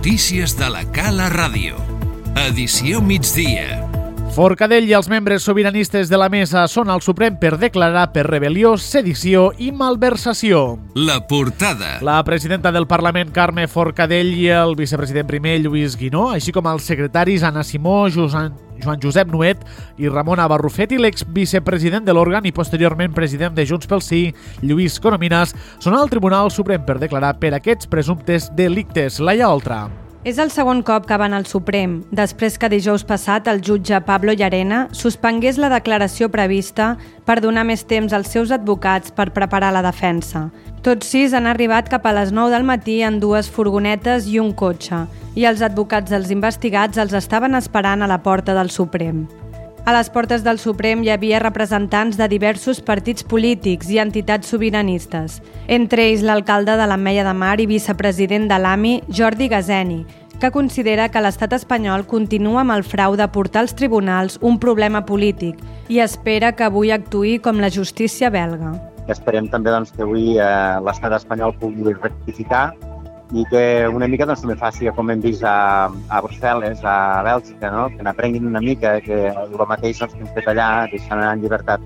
Notícies de la Cala Ràdio. Edició migdia. Forcadell i els membres sobiranistes de la mesa són al Suprem per declarar per rebel·lió, sedició i malversació. La portada. La presidenta del Parlament, Carme Forcadell, i el vicepresident primer, Lluís Guinó, així com els secretaris Anna Simó, Joan Josep Nuet i Ramona Barrufet i l'exvicepresident de l'òrgan i posteriorment president de Junts pel Sí, Lluís Corominas, són al Tribunal Suprem per declarar per aquests presumptes delictes. Laia Oltra. És el segon cop que van al Suprem, després que dijous passat el jutge Pablo Llarena suspengués la declaració prevista per donar més temps als seus advocats per preparar la defensa. Tots 6 han arribat cap a les 9 del matí en 2 furgonetes i un cotxe, i els advocats dels investigats els estaven esperant a la porta del Suprem. A les portes del Suprem hi havia representants de diversos partits polítics i entitats sobiranistes, entre ells l'alcalde de l'Ametlla de Mar i vicepresident de l'AMI, Jordi Gazeni, que considera que l'estat espanyol continua amb el frau de portar als tribunals un problema polític i espera que avui actuï com la justícia belga. Esperem també que avui l'estat espanyol pugui rectificar i que una mica també faci, com hem vist a Brussel·les, a Bèlgica, que n'aprenguin una mica, que el mateix que hem fet allà, deixant en llibertat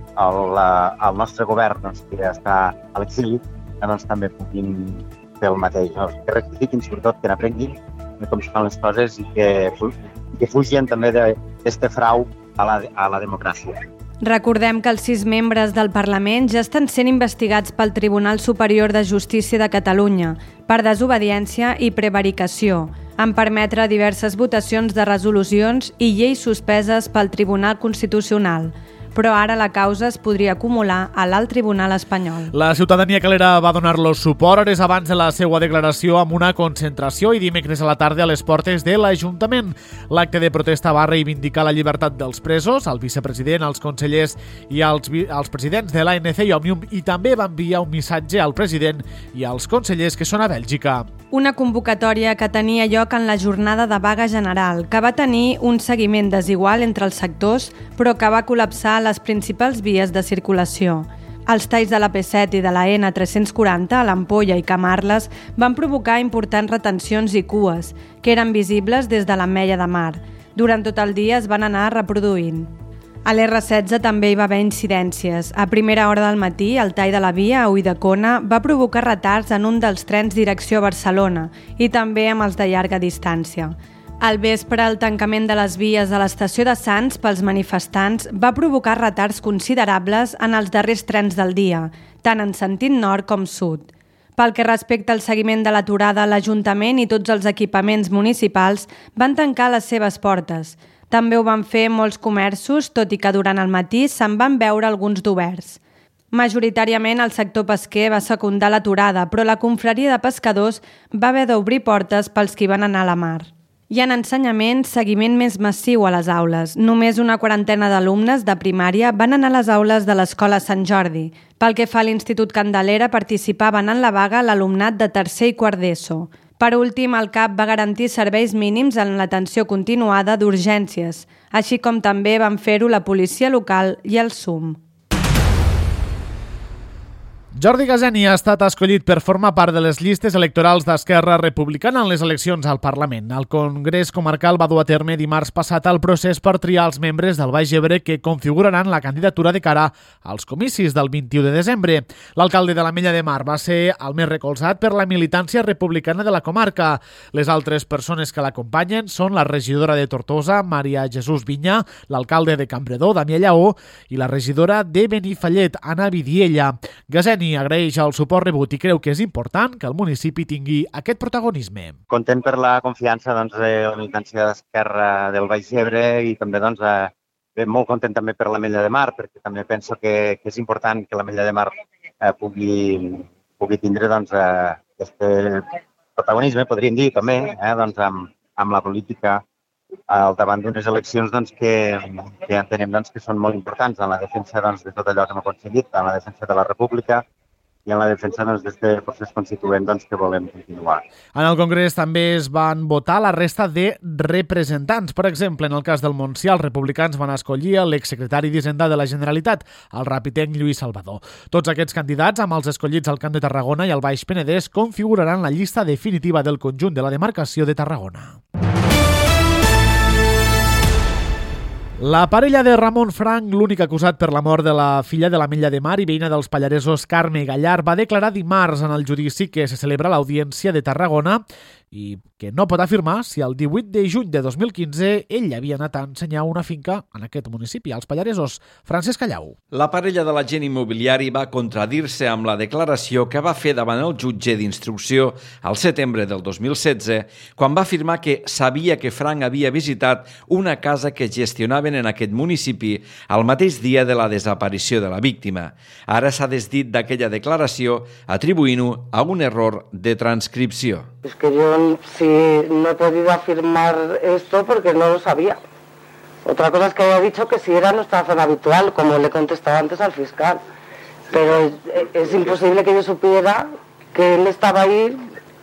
el nostre govern que està a l'exili, que també puguin fer el mateix. Que rectifiquin, sobretot, que n'aprenguin com es fan les coses i que fugien també d'aquest frau a la democràcia. Recordem que els 6 membres del Parlament ja estan sent investigats pel Tribunal Superior de Justícia de Catalunya per desobediència i prevaricació, en permetre diverses votacions de resolucions i lleis suspeses pel Tribunal Constitucional. Però ara la causa es podria acumular a l'alt tribunal espanyol. La ciutadania calera va donar-los suport hores abans de la seva declaració amb una concentració i dimecres a la tarda a les portes de l'Ajuntament. L'acte de protesta va reivindicar la llibertat dels presos, el vicepresident, els consellers i els presidents de l'ANC i Òmnium, i també va enviar un missatge al president i als consellers que són a Bèlgica. Una convocatòria que tenia lloc en la jornada de vaga general, que va tenir un seguiment desigual entre els sectors, però que va col·lapsar les principals vies de circulació. Els talls de la P7 i de la N340 a l'Ampolla i Camarles van provocar importants retencions i cues, que eren visibles des de l'Ametlla de Mar. Durant tot el dia es van anar reproduint. A l'R16 també hi va haver incidències. A primera hora del matí, el tall de la via a Ulldecona va provocar retards en un dels trens direcció a Barcelona i també amb els de llarga distància. Al vespre, el tancament de les vies a l'estació de Sants pels manifestants va provocar retards considerables en els darrers trens del dia, tant en sentit nord com sud. Pel que respecta al seguiment de l'aturada, l'Ajuntament i tots els equipaments municipals van tancar les seves portes. També ho van fer molts comerços, tot i que durant el matí se'n van veure alguns d'oberts. Majoritàriament el sector pesquer va secundar l'aturada, però la confraria de pescadors va haver d'obrir portes pels qui van anar a la mar. I en ensenyament, seguiment més massiu a les aules. Només una quarantena d'alumnes de primària van anar a les aules de l'Escola Sant Jordi. Pel que fa a l'Institut Candelera, participaven en la vaga l'alumnat de tercer i quart d'ESO. Per últim, el CAP va garantir serveis mínims en l'atenció continuada d'urgències, així com també van fer-ho la policia local i el SUM. Jordi Gazeni ha estat escollit per formar part de les llistes electorals d'Esquerra Republicana en les eleccions al Parlament. El Congrés Comarcal va dur a terme dimarts passat el procés per triar els membres del Baix Ebre que configuraran la candidatura de cara als comicis del 21 de desembre. L'alcalde de l'Ametlla de Mar va ser el més recolzat per la militància republicana de la comarca. Les altres persones que l'acompanyen són la regidora de Tortosa, Maria Jesús Vinyà, l'alcalde de Campredó, Damià Lleó, i la regidora de Benifallet, Anna Vidiella. Gazeni agraeix el suport rebut i creu que és important que el municipi tingui aquest protagonisme. Content per la confiança de la militància d'Esquerra del Baix Ebre i també molt content també per l'Ametlla de Mar, perquè també penso que és important que l'Ametlla de Mar pugui tindre aquest protagonisme, podríem dir també, amb la política al davant d'unes eleccions que entenem que són molt importants en la defensa de tot allò que hem aconseguit, en la defensa de la república i en la defensa d'aquest procés constituent que volem continuar. En el Congrés també es van votar la resta de representants. Per exemple, en el cas del Montsià, els republicans van escollir l'exsecretari d'Hisenda de la Generalitat, el rapitenc Lluís Salvador. Tots aquests candidats, amb els escollits al Camp de Tarragona i al Baix Penedès, configuraran la llista definitiva del conjunt de la demarcació de Tarragona. La parella de Ramon Frank, l'únic acusat per la mort de la filla de l'Ametlla de Mar i veïna dels Pallaresos Carme Gallar, va declarar dimarts en el judici que se celebra a l'Audiència de Tarragona i que no pot afirmar si el 18 de juny de 2015 ell havia anat a ensenyar una finca en aquest municipi, als Pallaresos. Francesc Callau. La parella de l'agent immobiliari va contradir-se amb la declaració que va fer davant el jutge d'instrucció al setembre del 2016, quan va afirmar que sabia que Frank havia visitat una casa que gestionaven en aquest municipi el mateix dia de la desaparició de la víctima. Ara s'ha desdit d'aquella declaració atribuint-ho a un error de transcripció. Es que yo sí no he podido afirmar esto porque no lo sabía. Otra cosa es que haya dicho que sí era nuestra zona habitual, como le he contestado antes al fiscal. Pero es imposible que yo supiera que él estaba ahí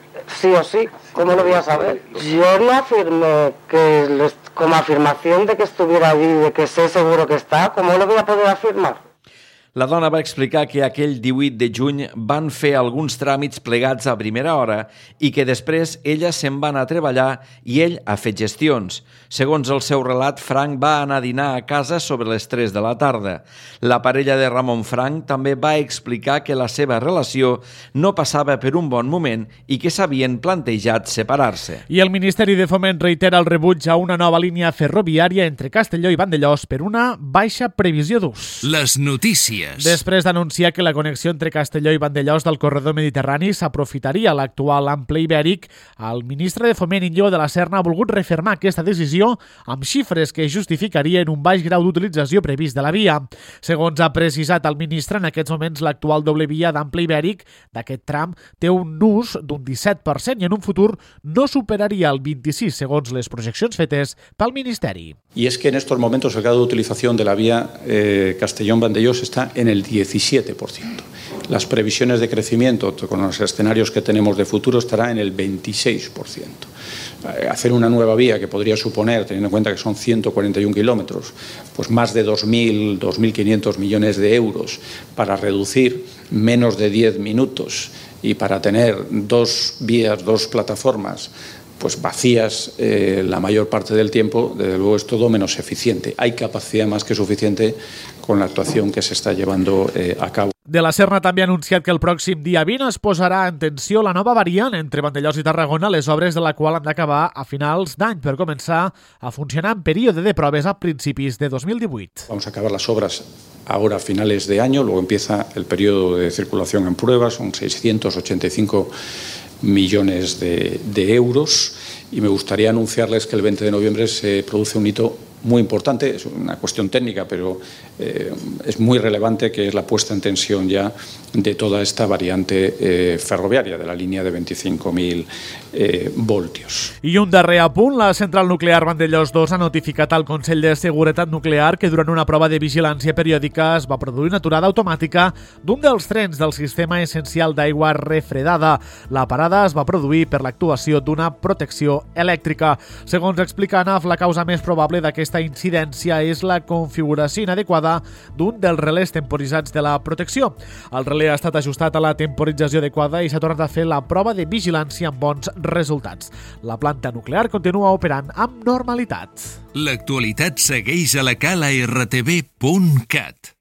sí o sí. ¿Cómo lo voy a saber? Yo no afirmé que como afirmación de que estuviera allí, de que sé seguro que está, ¿cómo lo voy a poder afirmar? La dona va explicar que aquell 18 de juny van fer alguns tràmits plegats a primera hora i que després ella se'n va anar a treballar i ell a fer gestions. Segons el seu relat, Frank va anar a dinar a casa sobre les 3 de la tarda. La parella de Ramon Frank també va explicar que la seva relació no passava per un bon moment i que s'havien plantejat separar-se. I el Ministeri de Foment reitera el rebuig a una nova línia ferroviària entre Castelló i Vandellòs per una baixa previsió d'ús. Les notícies. Després d'anunciar que la connexió entre Castelló i Vandellòs del corredor mediterrani s'aprofitaria l'actual ample ibèric, el ministre de Foment Iñigo de la Serna ha volgut refermar aquesta decisió amb xifres que justificarien un baix grau d'utilització previst de la via. Segons ha precisat el ministre, en aquests moments l'actual doble via d'ample ibèric d'aquest tram té un ús d'un 17% i en un futur no superaria el 26% segons les projeccions fetes pel Ministeri. Y es que en estos momentos el grado de utilización de la vía Castellón-Vandellós está en el 17%. Las previsiones de crecimiento con los escenarios que tenemos de futuro estará en el 26%. Hacer una nueva vía que podría suponer, teniendo en cuenta que son 141 kilómetros, pues más de 2.000, 2.500 millones de euros para reducir menos de 10 minutos y para tener dos vías, dos plataformas pues vacías la mayor parte del tiempo, desde luego es todo menos eficiente. Hay capacidad más que suficiente con la actuación que se está llevando a cabo. De la Serna també ha anunciat que el pròxim dia 20 es posarà en tensió la nova variant entre Vandellòs i Tarragona, les obres de la qual han d'acabar a finals d'any per començar a funcionar en període de proves a principis de 2018. Vamos a acabar las obras ahora a finales de año, luego empieza el periodo de circulación en pruebas, son 685 millones de euros y me gustaría anunciarles que el 20 de noviembre se produce un hito muy importante, es una cuestión técnica, pero es muy relevante, que es la puesta en tensión ya de toda esta variante ferroviària, de la línia de 25.000 voltios. I un darrer apunt, la central nuclear Vandellòs 2 ha notificat al Consell de Seguretat Nuclear que durant una prova de vigilància periòdica es va produir una aturada automàtica d'un dels trens del sistema essencial d'aigua refredada. La parada es va produir per l'actuació d'una protecció elèctrica. Segons explica ANAF, la causa més probable d'aquesta incidència és la configuració inadequada d'un dels relés temporitzats de la protecció. El relé ha estat ajustat a la temporització adequada i s'ha tornat a fer la prova de vigilància amb bons resultats. La planta nuclear continua operant amb normalitat. L'actualitat segueix a la cala rtv.cat.